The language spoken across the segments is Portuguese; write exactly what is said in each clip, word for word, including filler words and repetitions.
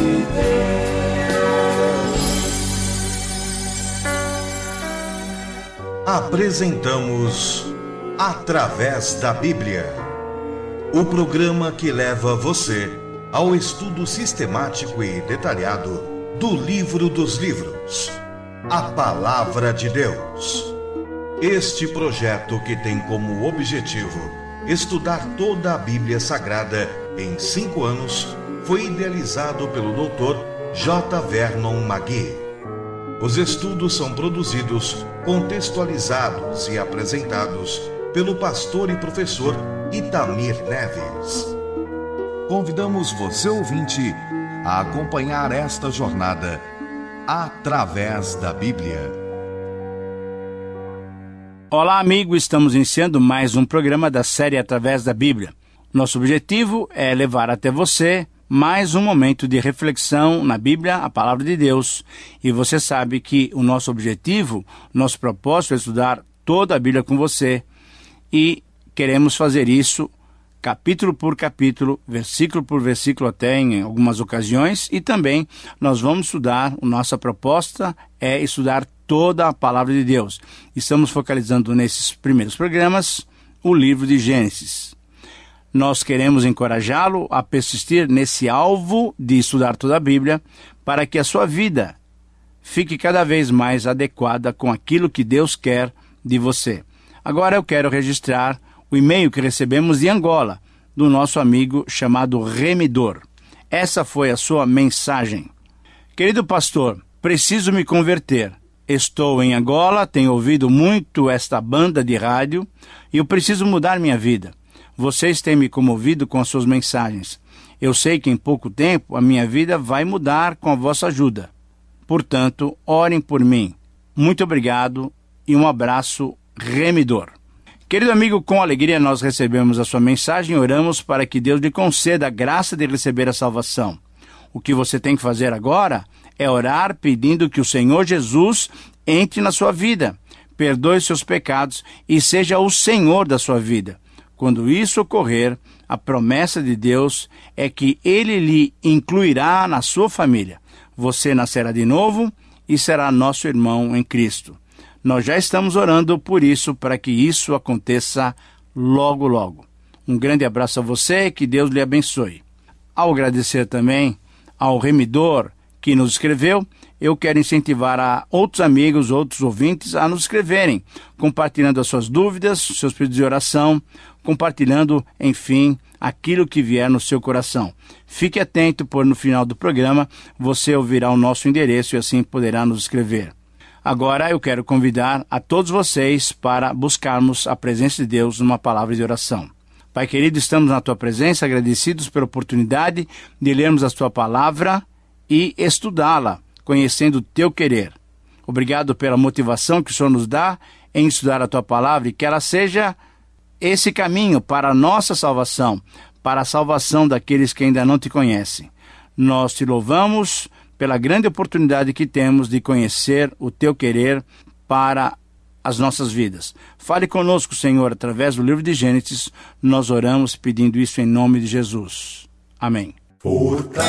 Apresentamos Através da Bíblia, o programa que leva você ao estudo sistemático e detalhado do livro dos livros, a Palavra de Deus. Este projeto, que tem como objetivo estudar toda a Bíblia Sagrada em cinco anos, foi idealizado pelo doutor J. Vernon Magui. Os estudos são produzidos, contextualizados e apresentados pelo pastor e professor Itamir Neves. Convidamos você, ouvinte, a acompanhar esta jornada através da Bíblia. Olá, amigo, estamos iniciando mais um programa da série Através da Bíblia. Nosso objetivo é levar até você mais um momento de reflexão na Bíblia, a Palavra de Deus. E você sabe que o nosso objetivo, nosso propósito é estudar toda a Bíblia com você. E queremos fazer isso capítulo por capítulo, versículo por versículo até em algumas ocasiões. E também nós vamos estudar, a nossa proposta é estudar toda a Palavra de Deus. Estamos focalizando nesses primeiros programas o livro de Gênesis. Nós queremos encorajá-lo a persistir nesse alvo de estudar toda a Bíblia para que a sua vida fique cada vez mais adequada com aquilo que Deus quer de você. Agora eu quero registrar o e-mail que recebemos de Angola, do nosso amigo chamado Remidor. Essa foi a sua mensagem. Querido pastor, preciso me converter. Estou em Angola, tenho ouvido muito esta banda de rádio e eu preciso mudar minha vida. Vocês têm me comovido com as suas mensagens. Eu sei que em pouco tempo a minha vida vai mudar com a vossa ajuda. Portanto, orem por mim. Muito obrigado e um abraço, Remidor. Querido amigo, com alegria nós recebemos a sua mensagem e oramos para que Deus lhe conceda a graça de receber a salvação. O que você tem que fazer agora é orar pedindo que o Senhor Jesus entre na sua vida, perdoe seus pecados e seja o Senhor da sua vida. Quando isso ocorrer, a promessa de Deus é que Ele lhe incluirá na sua família. Você nascerá de novo e será nosso irmão em Cristo. Nós já estamos orando por isso, para que isso aconteça logo, logo. Um grande abraço a você e que Deus lhe abençoe. Ao agradecer também ao Remidor que nos escreveu, eu quero incentivar a outros amigos, outros ouvintes a nos escreverem, compartilhando as suas dúvidas, seus pedidos de oração, compartilhando, enfim, aquilo que vier no seu coração. Fique atento, pois no final do programa você ouvirá o nosso endereço e assim poderá nos escrever. Agora eu quero convidar a todos vocês para buscarmos a presença de Deus numa palavra de oração. Pai querido, estamos na Tua presença, agradecidos pela oportunidade de lermos a Tua palavra e estudá-la, conhecendo o Teu querer. Obrigado pela motivação que o Senhor nos dá em estudar a Tua palavra e que ela seja esse caminho para a nossa salvação, para a salvação daqueles que ainda não Te conhecem. Nós Te louvamos pela grande oportunidade que temos de conhecer o Teu querer para as nossas vidas. Fale conosco, Senhor, através do livro de Gênesis. Nós oramos pedindo isso em nome de Jesus. Amém. Fortalece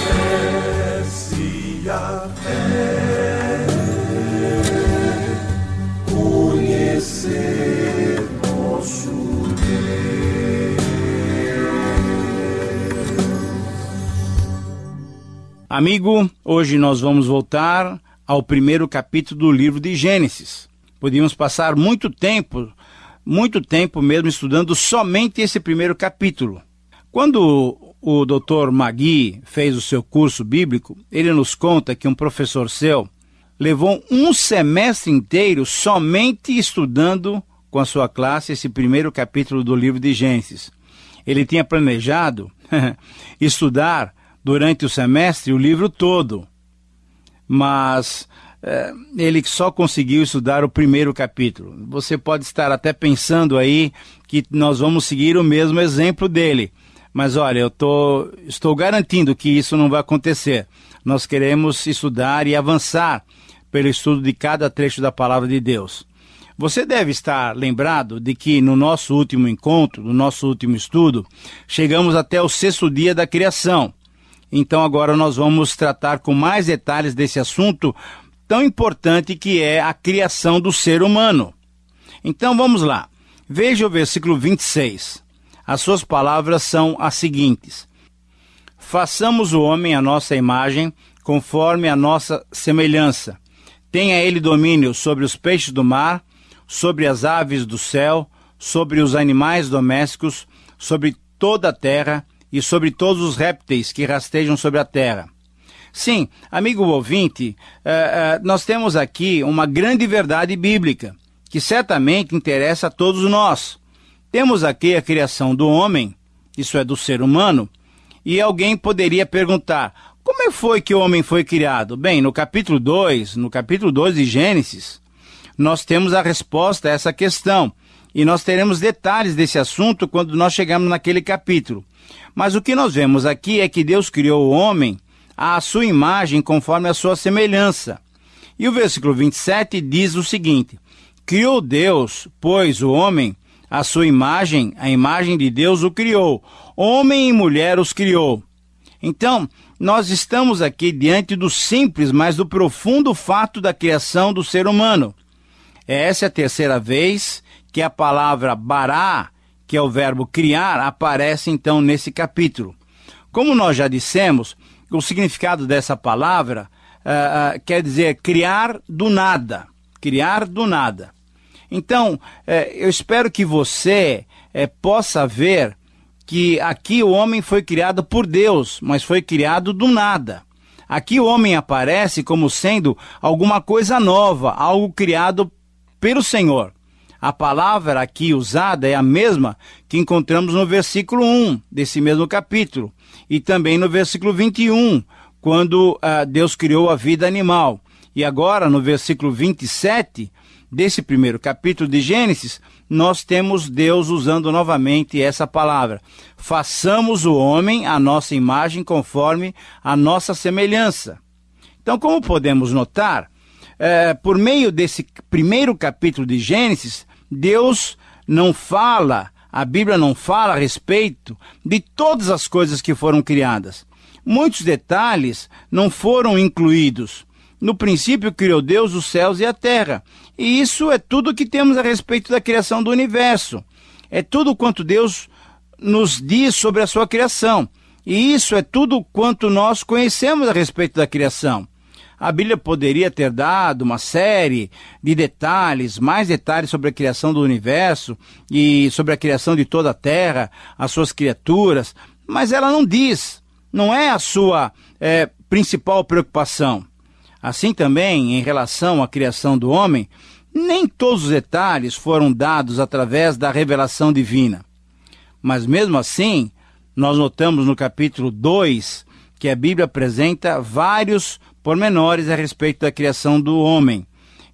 a fé, conhecer nosso Deus. Amigo, hoje nós vamos voltar ao primeiro capítulo do livro de Gênesis. Podíamos passar muito tempo, muito tempo mesmo estudando somente esse primeiro capítulo. Quando o doutor Magui fez o seu curso bíblico, ele nos conta que um professor seu levou um semestre inteiro somente estudando com a sua classe esse primeiro capítulo do livro de Gênesis. Ele tinha planejado estudar durante o semestre o livro todo, mas é, ele só conseguiu estudar o primeiro capítulo. Você pode estar até pensando aí que nós vamos seguir o mesmo exemplo dele, mas olha, eu tô, estou garantindo que isso não vai acontecer. Nós queremos estudar e avançar pelo estudo de cada trecho da Palavra de Deus. Você deve estar lembrado de que no nosso último encontro, no nosso último estudo, chegamos até o sexto dia da criação. Então agora nós vamos tratar com mais detalhes desse assunto tão importante que é a criação do ser humano. Então vamos lá. Veja o versículo vinte e seis. As suas palavras são as seguintes: façamos o homem à nossa imagem, conforme a nossa semelhança. Tenha ele domínio sobre os peixes do mar, sobre as aves do céu, sobre os animais domésticos, sobre toda a terra e sobre todos os répteis que rastejam sobre a terra. Sim, amigo ouvinte, uh, uh, nós temos aqui uma grande verdade bíblica, que certamente interessa a todos nós. Temos aqui a criação do homem, isso é, do ser humano, e alguém poderia perguntar: como foi que o homem foi criado? Bem, no capítulo dois, no capítulo dois de Gênesis, nós temos a resposta a essa questão, e nós teremos detalhes desse assunto quando nós chegarmos naquele capítulo. Mas o que nós vemos aqui é que Deus criou o homem à sua imagem, conforme a sua semelhança. E o versículo vinte e sete diz o seguinte: criou Deus, pois, o homem, à sua imagem, a imagem de Deus o criou, homem e mulher os criou. Então, nós estamos aqui diante do simples, mas do profundo fato da criação do ser humano. Essa é a terceira vez que a palavra bará, que é o verbo criar, aparece então nesse capítulo. Como nós já dissemos, o significado dessa palavra uh, uh, quer dizer criar do nada, criar do nada. Então, uh, eu espero que você uh, possa ver que aqui o homem foi criado por Deus, mas foi criado do nada. Aqui o homem aparece como sendo alguma coisa nova, algo criado pelo Senhor. A palavra aqui usada é a mesma que encontramos no versículo um desse mesmo capítulo, e também no versículo vinte e um, quando uh, Deus criou a vida animal. E agora, no versículo vinte e sete desse primeiro capítulo de Gênesis, nós temos Deus usando novamente essa palavra: façamos o homem à nossa imagem, conforme a nossa semelhança. Então, como podemos notar, uh, por meio desse primeiro capítulo de Gênesis, Deus não fala, a Bíblia não fala a respeito de todas as coisas que foram criadas. Muitos detalhes não foram incluídos. No princípio criou Deus os céus e a terra. E isso é tudo que temos a respeito da criação do universo. É tudo quanto Deus nos diz sobre a sua criação. E isso é tudo quanto nós conhecemos a respeito da criação. A Bíblia poderia ter dado uma série de detalhes, mais detalhes sobre a criação do universo e sobre a criação de toda a terra, as suas criaturas, mas ela não diz, não é a sua é, principal preocupação. Assim também, em relação à criação do homem, nem todos os detalhes foram dados através da revelação divina. Mas mesmo assim, nós notamos no capítulo dois que a Bíblia apresenta vários pormenores a respeito da criação do homem.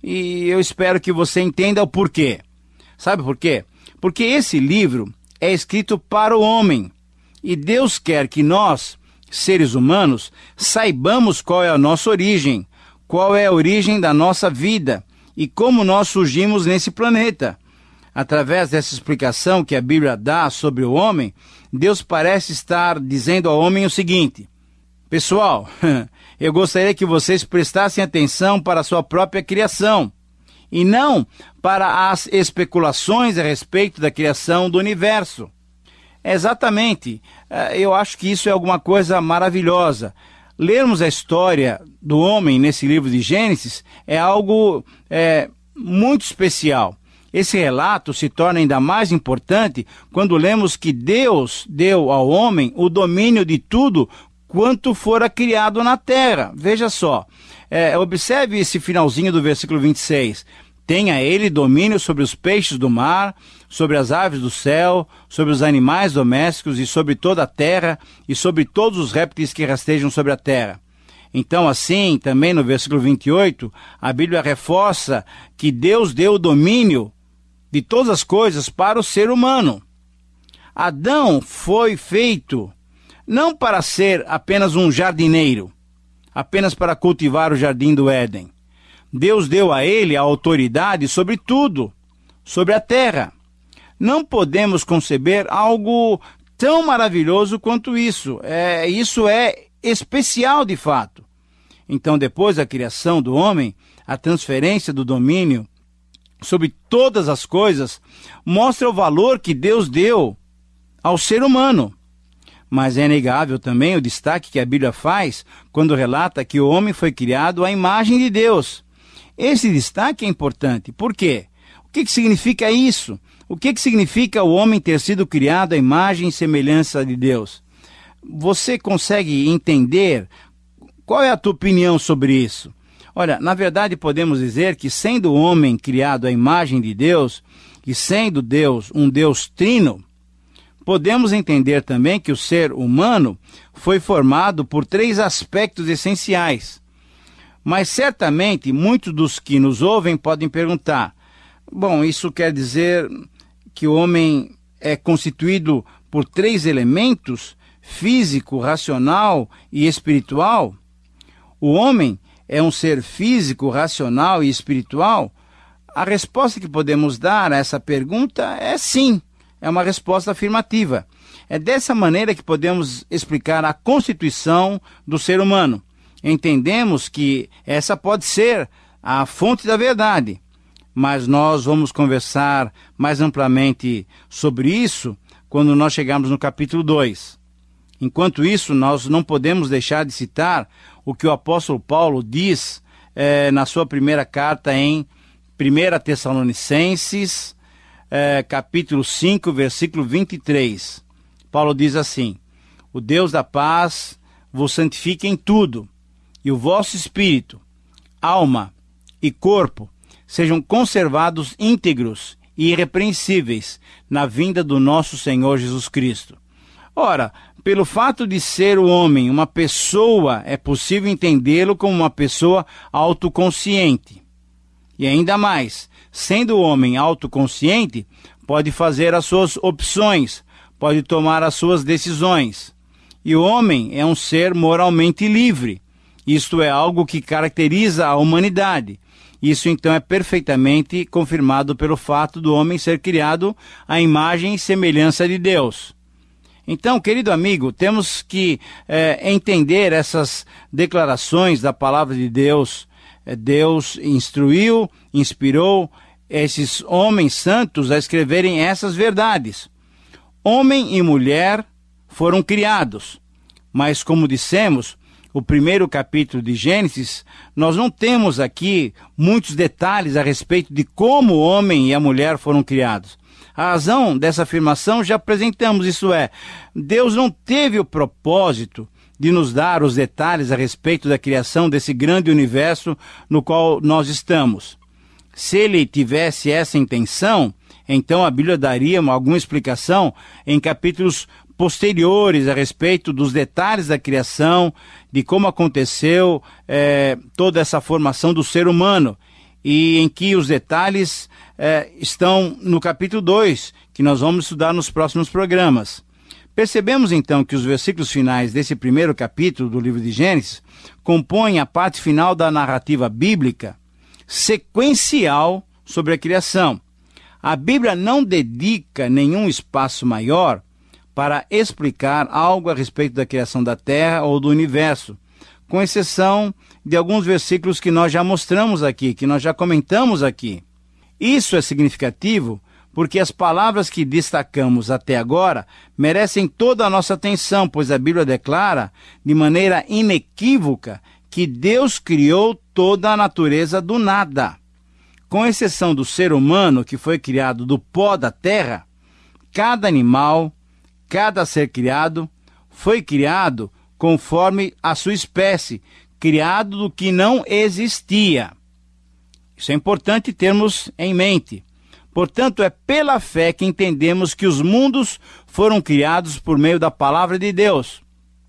E eu espero que você entenda o porquê. Sabe por quê? Porque esse livro é escrito para o homem. E Deus quer que nós, seres humanos, saibamos qual é a nossa origem, qual é a origem da nossa vida e como nós surgimos nesse planeta. Através dessa explicação que a Bíblia dá sobre o homem, Deus parece estar dizendo ao homem o seguinte: pessoal, eu gostaria que vocês prestassem atenção para a sua própria criação, e não para as especulações a respeito da criação do universo. Exatamente, eu acho que isso é alguma coisa maravilhosa. Lermos a história do homem nesse livro de Gênesis é algo é, muito especial. Esse relato se torna ainda mais importante quando lemos que Deus deu ao homem o domínio de tudo quanto fora criado na terra. Veja só, é, observe esse finalzinho do versículo vinte e seis. Tenha ele domínio sobre os peixes do mar, sobre as aves do céu, sobre os animais domésticos e sobre toda a terra e sobre todos os répteis que rastejam sobre a terra. Então, assim, também no versículo vinte e oito, a Bíblia reforça que Deus deu o domínio de todas as coisas para o ser humano. Adão foi feito não para ser apenas um jardineiro, apenas para cultivar o jardim do Éden. Deus deu a ele a autoridade sobre tudo, sobre a terra. Não podemos conceber algo tão maravilhoso quanto isso. É, isso é especial de fato. Então, depois da criação do homem, a transferência do domínio sobre todas as coisas mostra o valor que Deus deu ao ser humano. Mas é inegável também o destaque que a Bíblia faz quando relata que o homem foi criado à imagem de Deus. Esse destaque é importante. Por quê? O que, que significa isso? O que, que significa o homem ter sido criado à imagem e semelhança de Deus? Você consegue entender? Qual é a tua opinião sobre isso? Olha, na verdade podemos dizer que sendo o homem criado à imagem de Deus, e sendo Deus um Deus trino, podemos entender também que o ser humano foi formado por três aspectos essenciais. Mas certamente muitos dos que nos ouvem podem perguntar, bom, isso quer dizer que o homem é constituído por três elementos, físico, racional e espiritual? O homem é um ser físico, racional e espiritual? A resposta que podemos dar a essa pergunta é sim, é uma resposta afirmativa. É dessa maneira que podemos explicar a constituição do ser humano. Entendemos que essa pode ser a fonte da verdade, mas nós vamos conversar mais amplamente sobre isso quando nós chegarmos no capítulo dois. Enquanto isso, nós não podemos deixar de citar o que o apóstolo Paulo diz eh, na sua primeira carta em primeira Tessalonicenses, eh, capítulo cinco, versículo vinte e três. Paulo diz assim: o Deus da paz vos santifique em tudo, e o vosso espírito, alma e corpo sejam conservados íntegros e irrepreensíveis na vinda do nosso Senhor Jesus Cristo. Ora, pelo fato de ser o homem uma pessoa, é possível entendê-lo como uma pessoa autoconsciente. E ainda mais, sendo o homem autoconsciente, pode fazer as suas opções, pode tomar as suas decisões. E o homem é um ser moralmente livre. Isto é algo que caracteriza a humanidade. Isso então é perfeitamente confirmado pelo fato do homem ser criado à imagem e semelhança de Deus. Então, querido amigo, temos que é, entender essas declarações da palavra de Deus. Deus instruiu, inspirou esses homens santos a escreverem essas verdades. Homem e mulher foram criados, mas como dissemos, o primeiro capítulo de Gênesis, nós não temos aqui muitos detalhes a respeito de como o homem e a mulher foram criados. A razão dessa afirmação já apresentamos, isso é, Deus não teve o propósito de nos dar os detalhes a respeito da criação desse grande universo no qual nós estamos. Se ele tivesse essa intenção, então a Bíblia daria alguma explicação em capítulos posteriores a respeito dos detalhes da criação, de como aconteceu é, toda essa formação do ser humano, e em que os detalhes é, estão no capítulo dois, que nós vamos estudar nos próximos programas. Percebemos então que os versículos finais desse primeiro capítulo do livro de Gênesis compõem a parte final da narrativa bíblica sequencial sobre a criação. A Bíblia não dedica nenhum espaço maior para explicar algo a respeito da criação da Terra ou do universo, com exceção de alguns versículos que nós já mostramos aqui, que nós já comentamos aqui. Isso é significativo porque as palavras que destacamos até agora merecem toda a nossa atenção, pois a Bíblia declara de maneira inequívoca que Deus criou toda a natureza do nada. Com exceção do ser humano, que foi criado do pó da terra, cada animal, cada ser criado, foi criado conforme a sua espécie, criado do que não existia. Isso é importante termos em mente. Portanto, é pela fé que entendemos que os mundos foram criados por meio da palavra de Deus.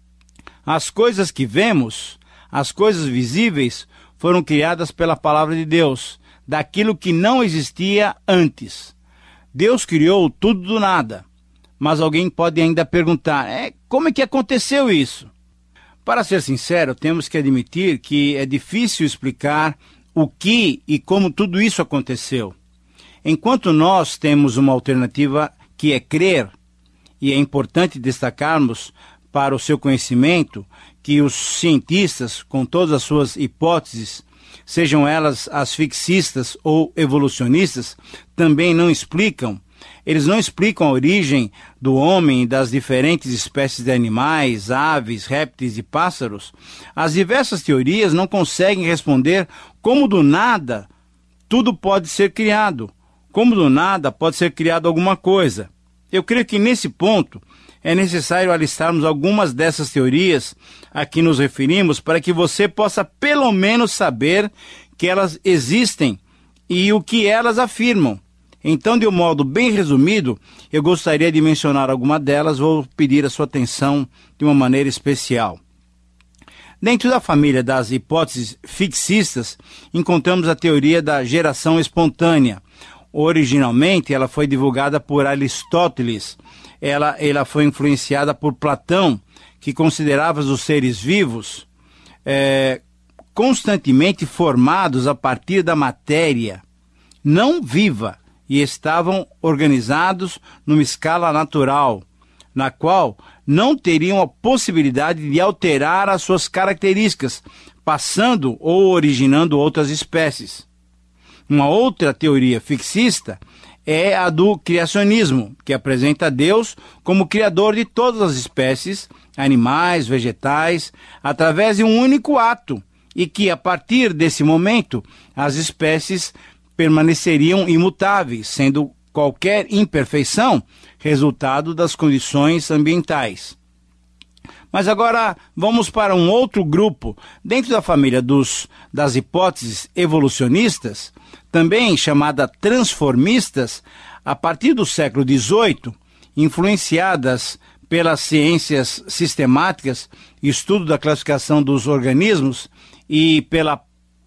As coisas que vemos, as coisas visíveis, foram criadas pela palavra de Deus, daquilo que não existia antes. Deus criou tudo do nada. Mas alguém pode ainda perguntar, é, como é que aconteceu isso? Para ser sincero, temos que admitir que é difícil explicar o que e como tudo isso aconteceu. Enquanto nós temos uma alternativa que é crer, e é importante destacarmos para o seu conhecimento que os cientistas, com todas as suas hipóteses, sejam elas as fixistas ou evolucionistas, também não explicam. Eles não explicam a origem do homem e das diferentes espécies de animais, aves, répteis e pássaros. As diversas teorias não conseguem responder como do nada tudo pode ser criado, como do nada pode ser criado alguma coisa. Eu creio que nesse ponto é necessário alistarmos algumas dessas teorias a que nos referimos para que você possa pelo menos saber que elas existem e o que elas afirmam. Então, de um modo bem resumido, eu gostaria de mencionar alguma delas, vou pedir a sua atenção de uma maneira especial. Dentro da família das hipóteses fixistas, encontramos a teoria da geração espontânea. Originalmente, ela foi divulgada por Aristóteles. Ela, ela foi influenciada por Platão, que considerava os seres vivos é, constantemente formados a partir da matéria não viva e estavam organizados numa escala natural, na qual não teriam a possibilidade de alterar as suas características, passando ou originando outras espécies. Uma outra teoria fixista é a do criacionismo, que apresenta Deus como criador de todas as espécies, animais, vegetais, através de um único ato, e que, a partir desse momento, as espécies permaneceriam imutáveis, sendo qualquer imperfeição resultado das condições ambientais. Mas agora vamos para um outro grupo, dentro da família dos, das hipóteses evolucionistas, também chamada transformistas, a partir do século dezoito, influenciadas pelas ciências sistemáticas, estudo da classificação dos organismos e pela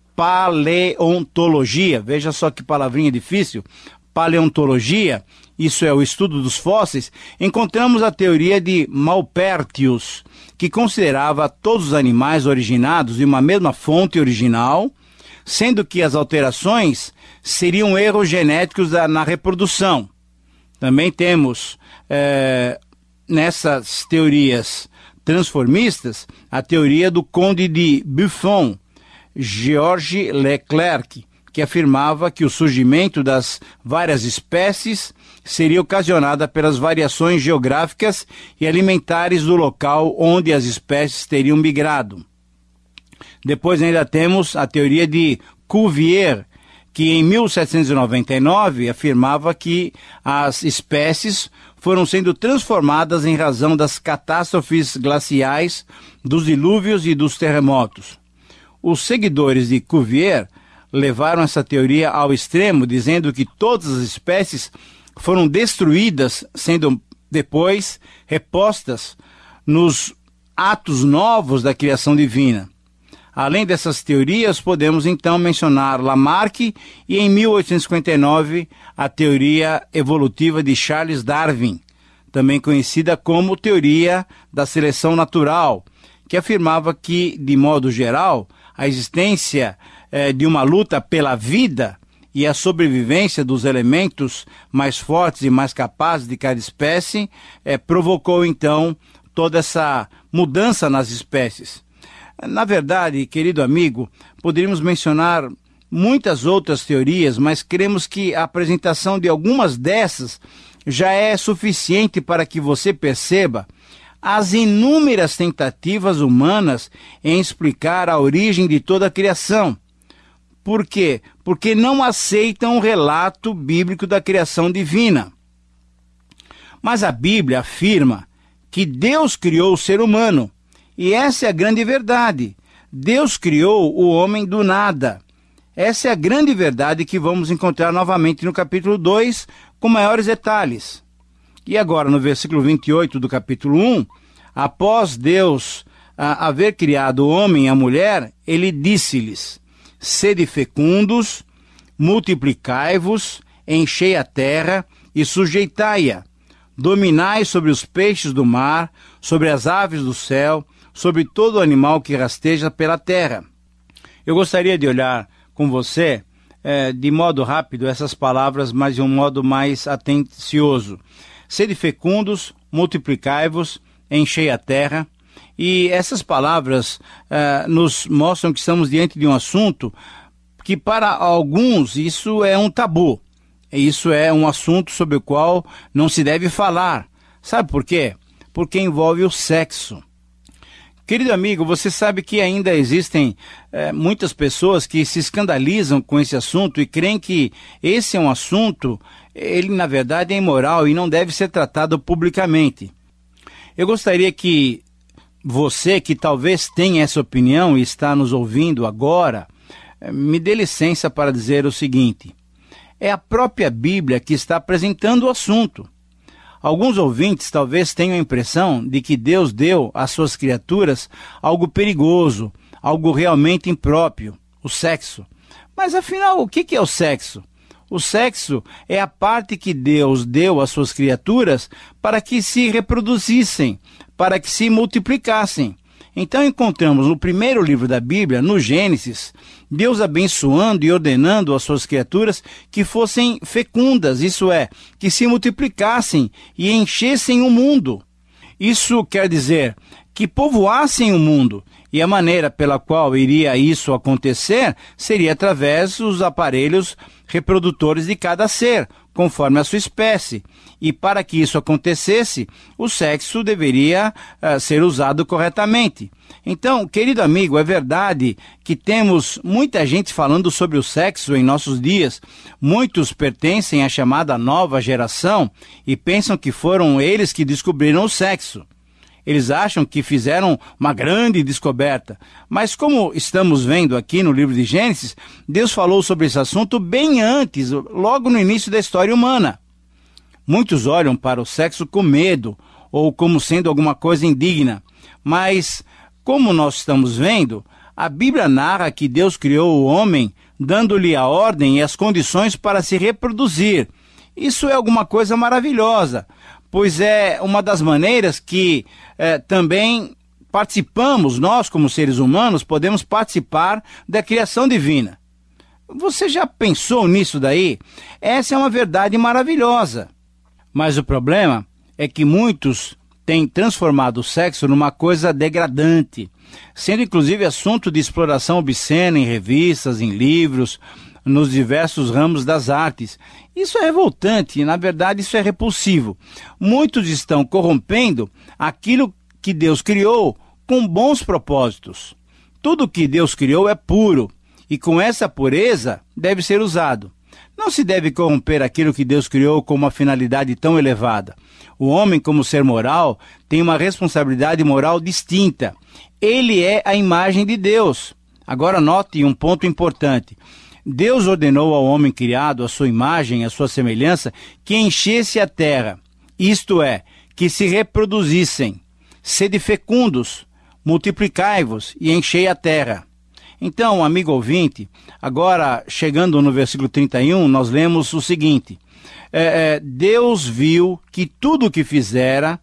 paleontologia, veja só que palavrinha difícil, paleontologia, isso é o estudo dos fósseis, encontramos a teoria de Maupertius, que considerava todos os animais originados de uma mesma fonte original, sendo que as alterações seriam erros genéticos da, na reprodução. Também temos, é, nessas teorias transformistas, a teoria do Conde de Buffon, Georges Leclerc, que afirmava que o surgimento das várias espécies seria ocasionada pelas variações geográficas e alimentares do local onde as espécies teriam migrado. Depois ainda temos a teoria de Cuvier, que em mil setecentos e noventa e nove afirmava que as espécies foram sendo transformadas em razão das catástrofes glaciais, dos dilúvios e dos terremotos. Os seguidores de Cuvier levaram essa teoria ao extremo, dizendo que todas as espécies foram destruídas, sendo depois repostas nos atos novos da criação divina. Além dessas teorias, podemos então mencionar Lamarck e, em mil oitocentos e cinquenta e nove, a teoria evolutiva de Charles Darwin, também conhecida como teoria da seleção natural, que afirmava que, de modo geral, a existência eh, de uma luta pela vida e a sobrevivência dos elementos mais fortes e mais capazes de cada espécie eh, provocou, então, toda essa mudança nas espécies. Na verdade, querido amigo, poderíamos mencionar muitas outras teorias, mas queremos que a apresentação de algumas dessas já é suficiente para que você perceba as inúmeras tentativas humanas em explicar a origem de toda a criação. Por quê? Porque não aceitam o relato bíblico da criação divina. Mas a Bíblia afirma que Deus criou o ser humano, e essa é a grande verdade. Deus criou o homem do nada. Essa é a grande verdade que vamos encontrar novamente no capítulo dois, com maiores detalhes. E agora, no versículo vinte e oito do capítulo um, após Deus a, haver criado o homem e a mulher, ele disse-lhes: sede fecundos, multiplicai-vos, enchei a terra e sujeitai-a, dominai sobre os peixes do mar, sobre as aves do céu, sobre todo animal que rasteja pela terra. Eu gostaria de olhar com você, eh, de modo rápido, essas palavras, mas de um modo mais atencioso. Sede fecundos, multiplicai-vos, enchei a terra. E essas palavras uh, nos mostram que estamos diante de um assunto que para alguns isso é um tabu. Isso é um assunto sobre o qual não se deve falar. Sabe por quê? Porque envolve o sexo. Querido amigo, você sabe que ainda existem é, muitas pessoas que se escandalizam com esse assunto e creem que esse é um assunto, ele na verdade é imoral e não deve ser tratado publicamente. Eu gostaria que você, que talvez tenha essa opinião e está nos ouvindo agora, me dê licença para dizer o seguinte: é a própria Bíblia que está apresentando o assunto. Alguns ouvintes talvez tenham a impressão de que Deus deu às suas criaturas algo perigoso, algo realmente impróprio, o sexo. Mas afinal, o que é o sexo? O sexo é a parte que Deus deu às suas criaturas para que se reproduzissem, para que se multiplicassem. Então encontramos no primeiro livro da Bíblia, no Gênesis, Deus abençoando e ordenando às suas criaturas que fossem fecundas, isso é, que se multiplicassem e enchessem o mundo. Isso quer dizer que povoassem o mundo, e a maneira pela qual iria isso acontecer seria através dos aparelhos reprodutores de cada ser, conforme a sua espécie. E para que isso acontecesse, o sexo deveria uh, ser usado corretamente. Então, querido amigo, é verdade que temos muita gente falando sobre o sexo em nossos dias. Muitos pertencem à chamada nova geração e pensam que foram eles que descobriram o sexo. Eles acham que fizeram uma grande descoberta. Mas como estamos vendo aqui no livro de Gênesis, Deus falou sobre esse assunto bem antes, logo no início da história humana. Muitos olham para o sexo com medo, ou como sendo alguma coisa indigna. Mas, como nós estamos vendo, a Bíblia narra que Deus criou o homem, dando-lhe a ordem e as condições para se reproduzir. Isso é alguma coisa maravilhosa, pois é uma das maneiras que é, também participamos, nós como seres humanos, podemos participar da criação divina. Você já pensou nisso daí? Essa é uma verdade maravilhosa. Mas o problema é que muitos têm transformado o sexo numa coisa degradante, sendo inclusive assunto de exploração obscena em revistas, em livros, nos diversos ramos das artes. Isso é revoltante e, na verdade, isso é repulsivo. Muitos estão corrompendo aquilo que Deus criou com bons propósitos. Tudo que Deus criou é puro e com essa pureza deve ser usado. Não se deve corromper aquilo que Deus criou com uma finalidade tão elevada. O homem, como ser moral, tem uma responsabilidade moral distinta. Ele é a imagem de Deus. Agora note um ponto importante. Deus ordenou ao homem criado, à sua imagem, à sua semelhança, que enchesse a terra, isto é, que se reproduzissem. Sede fecundos, multiplicai-vos e enchei a terra. Então, amigo ouvinte, agora chegando no versículo trinta e um, nós lemos o seguinte: é, é, Deus viu que tudo o que fizera,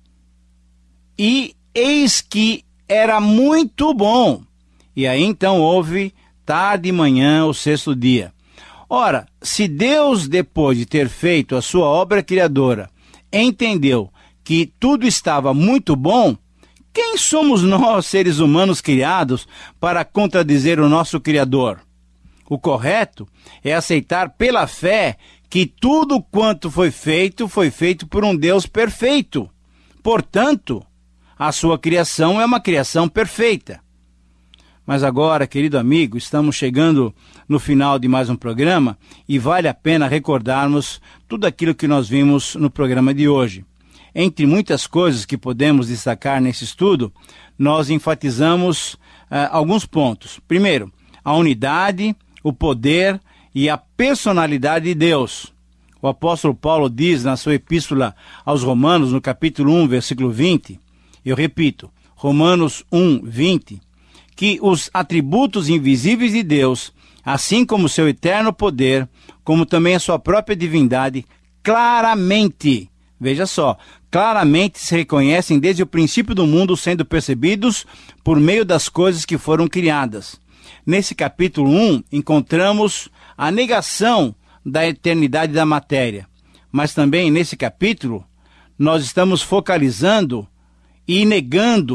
e eis que era muito bom. E aí então houve tarde e manhã, o sexto dia. Ora, se Deus, depois de ter feito a sua obra criadora, entendeu que tudo estava muito bom, quem somos nós, seres humanos criados, para contradizer o nosso Criador? O correto é aceitar pela fé que tudo quanto foi feito, foi feito por um Deus perfeito. Portanto, a sua criação é uma criação perfeita. Mas agora, querido amigo, estamos chegando no final de mais um programa e vale a pena recordarmos tudo aquilo que nós vimos no programa de hoje. Entre muitas coisas que podemos destacar nesse estudo, nós enfatizamos uh, alguns pontos. Primeiro, a unidade, o poder e a personalidade de Deus. O apóstolo Paulo diz na sua epístola aos Romanos, no capítulo um, versículo vinte, eu repito, Romanos um, vinte, que os atributos invisíveis de Deus, assim como seu eterno poder, como também a sua própria divindade, claramente, veja só, claramente se reconhecem desde o princípio do mundo, sendo percebidos por meio das coisas que foram criadas. Nesse capítulo um, encontramos a negação da eternidade da matéria, mas também nesse capítulo, nós estamos focalizando e negando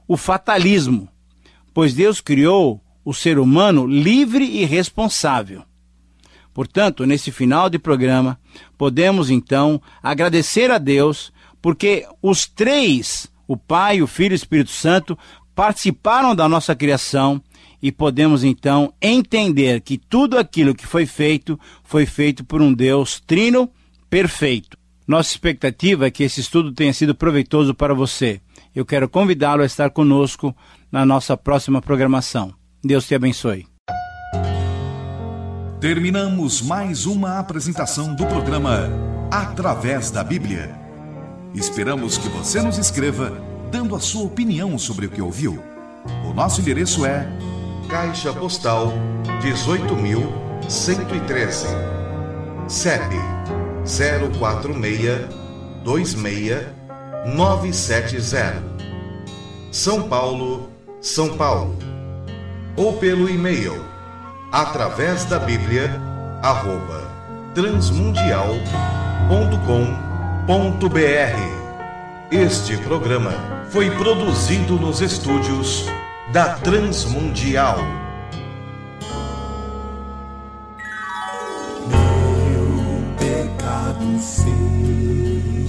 o fatalismo, pois Deus criou o ser humano livre e responsável. Portanto, nesse final de programa, podemos então agradecer a Deus, porque os três, o Pai, o Filho e o Espírito Santo, participaram da nossa criação e podemos então entender que tudo aquilo que foi feito, foi feito por um Deus trino perfeito. Nossa expectativa é que esse estudo tenha sido proveitoso para você. Eu quero convidá-lo a estar conosco na nossa próxima programação. Deus te abençoe. Terminamos mais uma apresentação do programa Através da Bíblia. Esperamos que você nos escreva, dando a sua opinião sobre o que ouviu. O nosso endereço é Caixa Postal dezoito mil cento e treze, C E P zero quatro seis dois seis nove sete zero, São Paulo, São Paulo. Ou pelo e-mail através da Bíblia arroba transmundial ponto com ponto br. Este programa foi produzido nos estúdios da Transmundial. Meu pecado sei,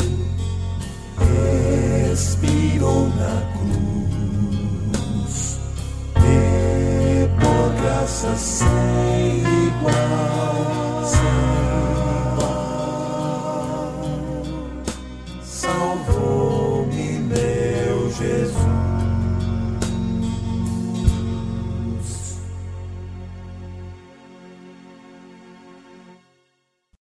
expirou na cruz, e por graça sei.